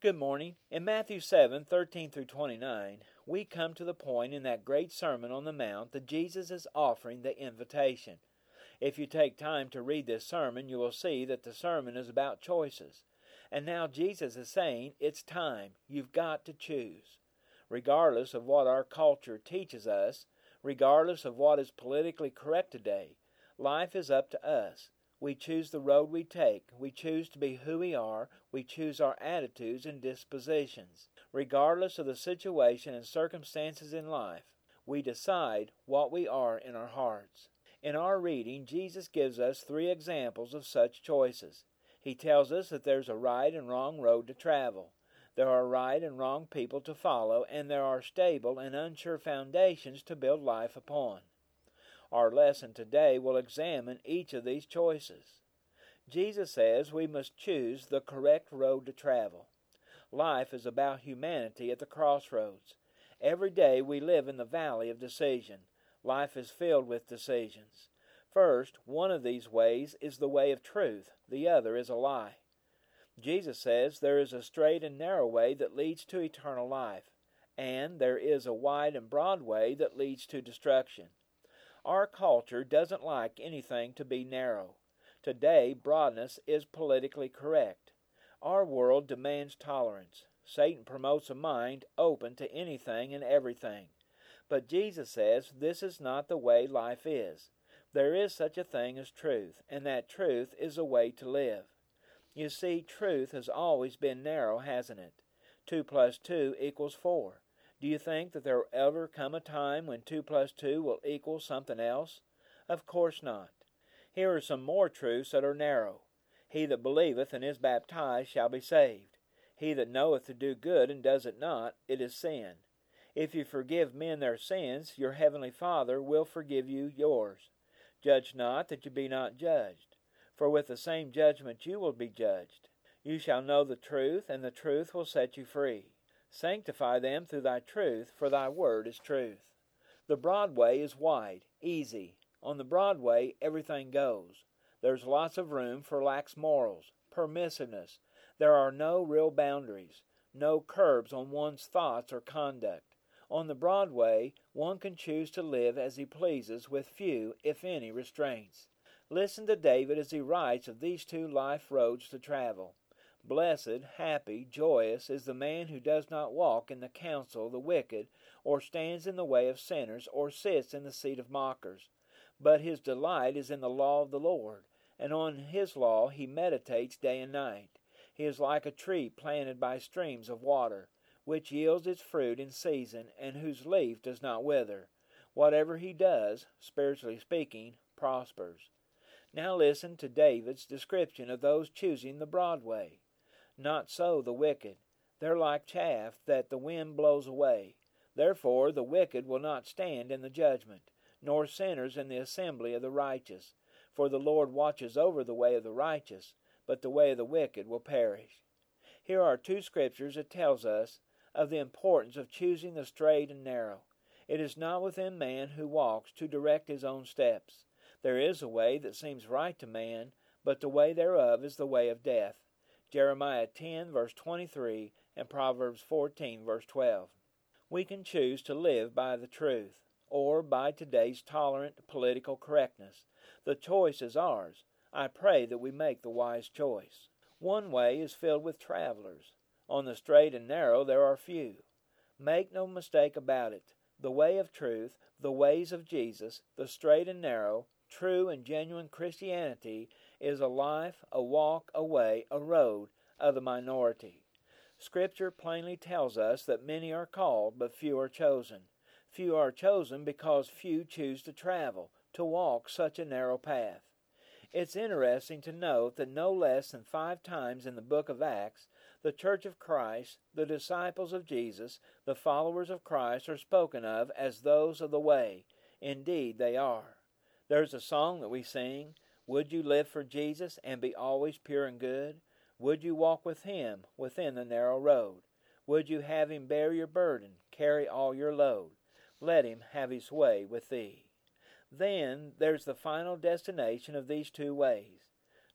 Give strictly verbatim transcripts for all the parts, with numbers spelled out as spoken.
Good morning. In Matthew seven, thirteen through twenty-nine, we come to the point in that great Sermon on the Mount that Jesus is offering the invitation. If you take time to read this sermon, you will see that the sermon is about choices. And now Jesus is saying, it's time. You've got to choose. Regardless of what our culture teaches us, regardless of what is politically correct today, life is up to us. We choose the road we take. We choose to be who we are. We choose our attitudes and dispositions. Regardless of the situation and circumstances in life, we decide what we are in our hearts. In our reading, Jesus gives us three examples of such choices. He tells us that there's a right and wrong road to travel. There are right and wrong people to follow, and there are stable and unsure foundations to build life upon. Our lesson today will examine each of these choices. Jesus says we must choose the correct road to travel. Life is about humanity at the crossroads. Every day we live in the valley of decision. Life is filled with decisions. First, one of these ways is the way of truth. The other is a lie. Jesus says there is a straight and narrow way that leads to eternal life, and there is a wide and broad way that leads to destruction. Our culture doesn't like anything to be narrow. Today, broadness is politically correct. Our world demands tolerance. Satan promotes a mind open to anything and everything. But Jesus says this is not the way life is. There is such a thing as truth, and that truth is a way to live. You see, truth has always been narrow, hasn't it? Two plus two equals four. Do you think that there will ever come a time when two plus two will equal something else? Of course not. Here are some more truths that are narrow. He that believeth and is baptized shall be saved. He that knoweth to do good and does it not, it is sin. If you forgive men their sins, your heavenly Father will forgive you yours. Judge not that you be not judged. For with the same judgment you will be judged. You shall know the truth, and the truth will set you free. Sanctify them through thy truth, for thy word is truth. The broad way is wide, easy. On the broad way, everything goes. There's lots of room for lax morals, permissiveness. There are no real boundaries, no curbs on one's thoughts or conduct. On the broad way, one can choose to live as he pleases with few, if any, restraints. Listen to David as he writes of these two life roads to travel. Blessed, happy, joyous is the man who does not walk in the counsel of the wicked, or stands in the way of sinners, or sits in the seat of mockers. But his delight is in the law of the Lord, and on his law he meditates day and night. He is like a tree planted by streams of water, which yields its fruit in season, and whose leaf does not wither. Whatever he does, spiritually speaking, prospers. Now listen to David's description of those choosing the broad way. Not so the wicked. They're like chaff that the wind blows away. Therefore the wicked will not stand in the judgment, nor sinners in the assembly of the righteous. For the Lord watches over the way of the righteous, but the way of the wicked will perish. Here are two scriptures that tells us of the importance of choosing the straight and narrow. It is not within man who walks to direct his own steps. There is a way that seems right to man, but the way thereof is the way of death. Jeremiah ten, verse twenty-three, and Proverbs fourteen, verse twelve. We can choose to live by the truth, or by today's tolerant political correctness. The choice is ours. I pray that we make the wise choice. One way is filled with travelers. On the straight and narrow there are few. Make no mistake about it. The way of truth, the ways of Jesus, the straight and narrow, true and genuine Christianity is a life, a walk, a way, a road of the minority. Scripture plainly tells us that many are called, but few are chosen. Few are chosen because few choose to travel, to walk such a narrow path. It's interesting to note that no less than five times in the book of Acts, the Church of Christ, the disciples of Jesus, the followers of Christ are spoken of as those of the way. Indeed, they are. There's a song that we sing, would you live for Jesus and be always pure and good? Would you walk with Him within the narrow road? Would you have Him bear your burden, carry all your load? Let Him have His way with thee. Then there's the final destination of these two ways.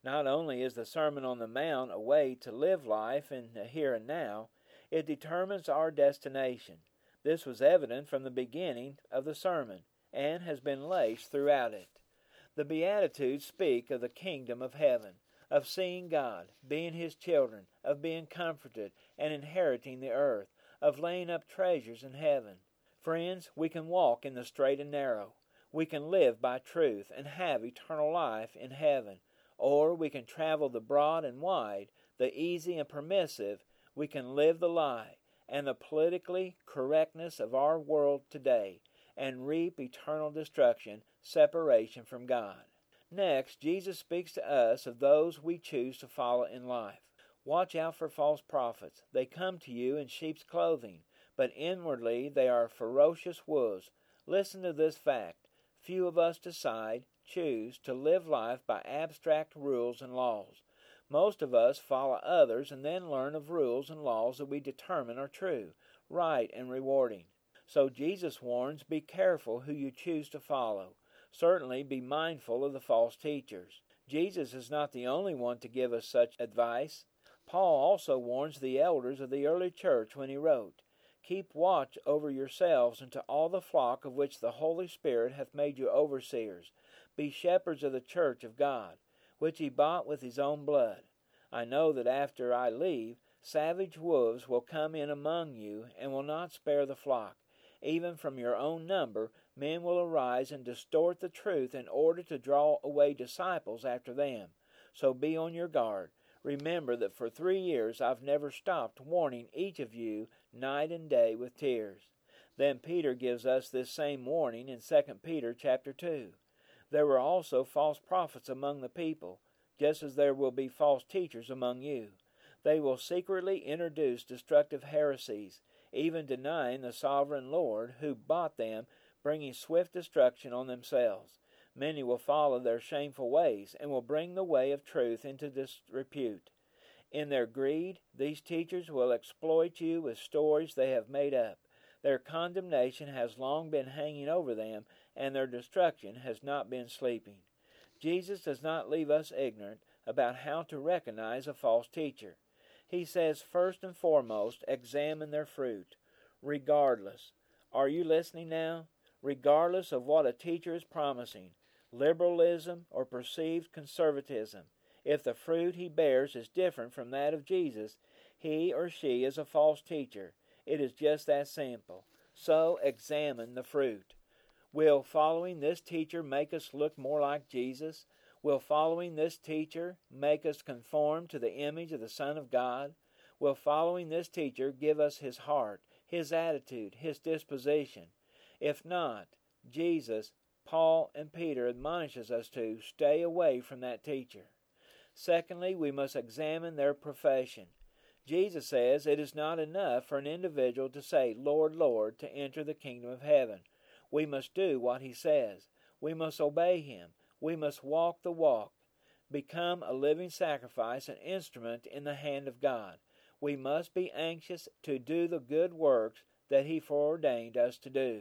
Not only is the Sermon on the Mount a way to live life in the here and now, it determines our destination. This was evident from the beginning of the sermon, and has been laced throughout it. The Beatitudes speak of the kingdom of heaven, of seeing God, being His children, of being comforted and inheriting the earth, of laying up treasures in heaven. Friends, we can walk in the straight and narrow. We can live by truth and have eternal life in heaven. Or we can travel the broad and wide, the easy and permissive. We can live the lie and the politically correctness of our world today and reap eternal destruction, separation from God. Next, Jesus speaks to us of those we choose to follow in life. Watch out for false prophets. They come to you in sheep's clothing, but inwardly they are ferocious wolves. Listen to this fact. Few of us decide, choose, to live life by abstract rules and laws. Most of us follow others and then learn of rules and laws that we determine are true, right, and rewarding. So Jesus warns, be careful who you choose to follow. Certainly be mindful of the false teachers. Jesus is not the only one to give us such advice. Paul also warns the elders of the early church when he wrote, keep watch over yourselves and to all the flock of which the Holy Spirit hath made you overseers. Be shepherds of the church of God, which he bought with his own blood. I know that after I leave, savage wolves will come in among you and will not spare the flock. Even from your own number, men will arise and distort the truth in order to draw away disciples after them. So be on your guard. Remember that for three years I've never stopped warning each of you night and day with tears. Then Peter gives us this same warning in Second Peter chapter two. There were also false prophets among the people, just as there will be false teachers among you. They will secretly introduce destructive heresies, even denying the sovereign Lord who bought them, bringing swift destruction on themselves. Many will follow their shameful ways, and will bring the way of truth into disrepute. In their greed, these teachers will exploit you with stories they have made up. Their condemnation has long been hanging over them, and their destruction has not been sleeping. Jesus does not leave us ignorant about how to recognize a false teacher. He says, first and foremost, examine their fruit. Regardless. Are you listening now? Regardless of what a teacher is promising, liberalism or perceived conservatism, if the fruit he bears is different from that of Jesus, he or she is a false teacher. It is just that simple. So examine the fruit. Will following this teacher make us look more like Jesus? Will following this teacher make us conform to the image of the Son of God? Will following this teacher give us his heart, his attitude, his disposition? If not, Jesus, Paul, and Peter admonishes us to stay away from that teacher. Secondly, we must examine their profession. Jesus says it is not enough for an individual to say, Lord, Lord, to enter the kingdom of heaven. We must do what he says. We must obey him. We must walk the walk, become a living sacrifice, an instrument in the hand of God. We must be anxious to do the good works that he foreordained us to do.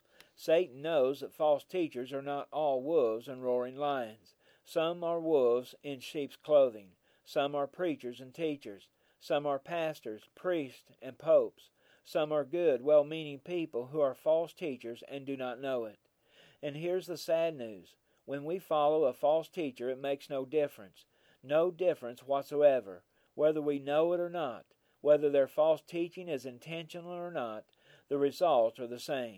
Satan knows that false teachers are not all wolves and roaring lions. Some are wolves in sheep's clothing. Some are preachers and teachers. Some are pastors, priests, and popes. Some are good, well-meaning people who are false teachers and do not know it. And here's the sad news. When we follow a false teacher, it makes no difference. No difference whatsoever, whether we know it or not. Whether their false teaching is intentional or not, the results are the same.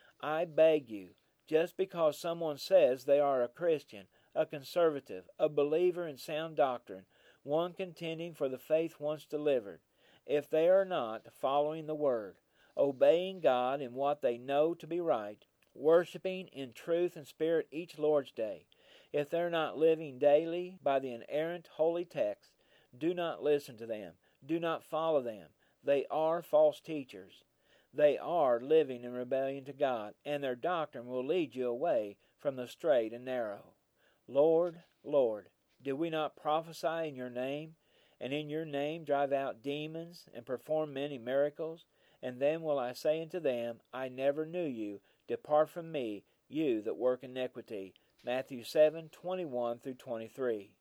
I beg you, just because someone says they are a Christian, a conservative, a believer in sound doctrine, one contending for the faith once delivered, if they are not following the Word, obeying God in what they know to be right, worshiping in truth and spirit each Lord's Day, if they're not living daily by the inerrant holy text, do not listen to them. Do not follow them. They are false teachers. They are living in rebellion to God, and their doctrine will lead you away from the straight and narrow. Lord, Lord, did we not prophesy in your name, and in your name drive out demons, and perform many miracles? And then will I say unto them, I never knew you. Depart from me, you that work iniquity. Matthew seven, twenty-one through twenty-three.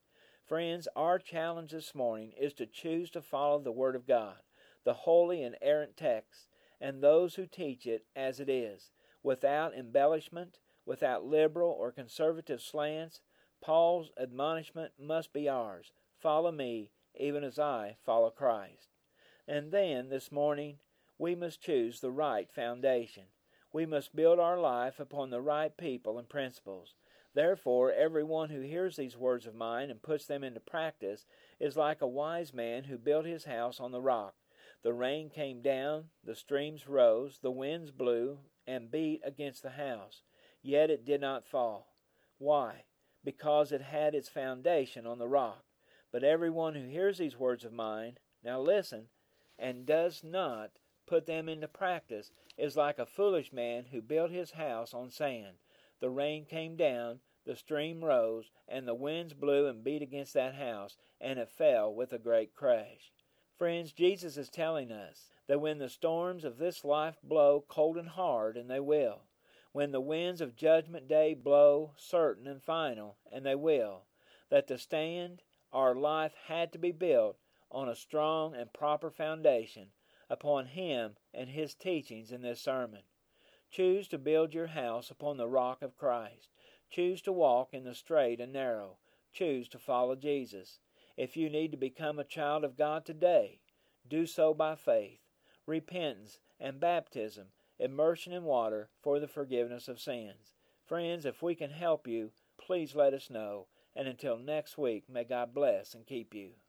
Friends, our challenge this morning is to choose to follow the Word of God, the holy and errant text, and those who teach it as it is, without embellishment, without liberal or conservative slants. Paul's admonishment must be ours. Follow me, even as I follow Christ. And then, this morning, we must choose the right foundation. We must build our life upon the right people and principles. Therefore, everyone who hears these words of mine and puts them into practice is like a wise man who built his house on the rock. The rain came down, the streams rose, the winds blew and beat against the house, yet it did not fall. Why? Because it had its foundation on the rock. But everyone who hears these words of mine, now listen, and does not put them into practice is like a foolish man who built his house on sand. The rain came down, the stream rose, and the winds blew and beat against that house, and it fell with a great crash. Friends, Jesus is telling us that when the storms of this life blow cold and hard, and they will, when the winds of judgment day blow certain and final, and they will, that to stand, our life had to be built on a strong and proper foundation upon Him and His teachings in this sermon. Choose to build your house upon the rock of Christ. Choose to walk in the straight and narrow. Choose to follow Jesus. If you need to become a child of God today, do so by faith, repentance, and baptism, immersion in water for the forgiveness of sins. Friends, if we can help you, please let us know. And until next week, may God bless and keep you.